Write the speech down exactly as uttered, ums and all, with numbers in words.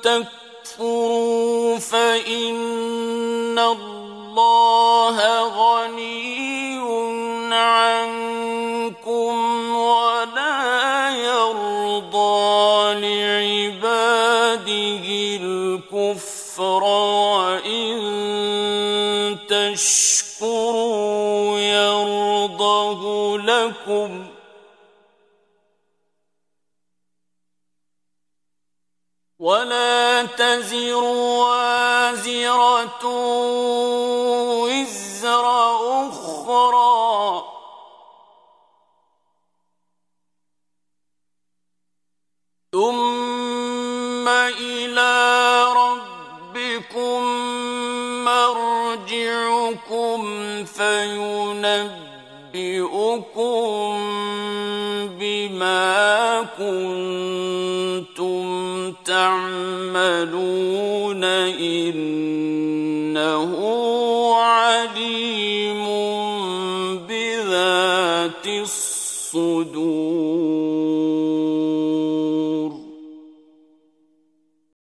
تكفروا فإن الله غني عنكم ولا يرضى لعباده الكفر وإن تشكروا يرضه لكم ولا تزر وازرة وزر أخرى ثم إلى ربكم مرجعكم فينبئكم بما كنتم تعملون إنه عليم بذات الصدور.